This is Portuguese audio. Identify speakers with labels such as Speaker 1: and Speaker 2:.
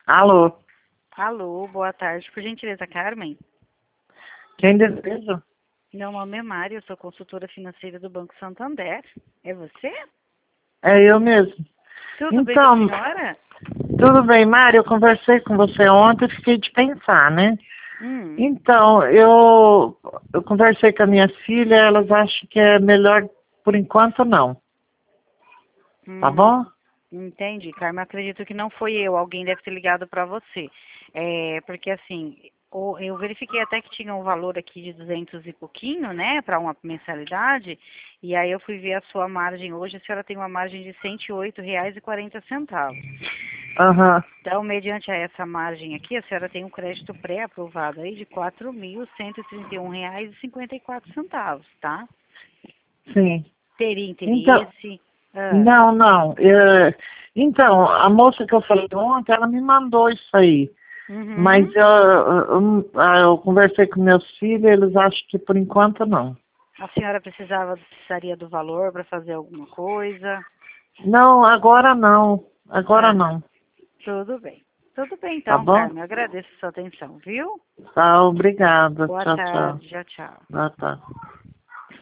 Speaker 1: Alô,
Speaker 2: Alô, boa tarde. Por gentileza, Carmen?
Speaker 1: quem deseja?
Speaker 2: Meu nome é Mari, eu sou consultora financeira do Banco Santander. É você?
Speaker 1: É eu mesmo.
Speaker 2: Tudo bem com a
Speaker 1: Então,
Speaker 2: senhora?
Speaker 1: tudo bem, Mari, eu conversei com você ontem e fiquei de pensar, né?
Speaker 2: Hum,
Speaker 1: Então, eu conversei com a minha filha, elas acham que é melhor, por enquanto, não. Tá
Speaker 2: hum,
Speaker 1: bom?
Speaker 2: entendi, Carmen. Acredito que não foi eu. Alguém deve ter ligado para você. Porque assim, eu verifiquei até que tinha um valor aqui de 200 e pouquinho, né, para uma mensalidade. E aí eu fui ver a sua margem hoje. A senhora tem uma margem de R$ 108,40.
Speaker 1: Aham,
Speaker 2: Então, mediante a essa margem aqui, a senhora tem um crédito pré-aprovado aí de R$ 4.131,54, tá?
Speaker 1: sim.
Speaker 2: Teria
Speaker 1: Então,
Speaker 2: interesse? Ah,
Speaker 1: não, não. Então, a moça que eu falei ontem, ela me mandou isso aí. Mas
Speaker 2: uhum.
Speaker 1: eu conversei com meus filhos, eles acham que por enquanto não.
Speaker 2: A senhora precisaria do valor para fazer alguma coisa?
Speaker 1: Não, agora não. Agora
Speaker 2: Ah,
Speaker 1: não.
Speaker 2: tudo bem. Tudo bem
Speaker 1: Tá
Speaker 2: então,
Speaker 1: bom?
Speaker 2: Carmen. Eu agradeço a sua atenção, viu?
Speaker 1: Tá, obrigada.
Speaker 2: Boa
Speaker 1: Tchau, tchau.
Speaker 2: tarde. Tchau, tchau.
Speaker 1: Boa tarde.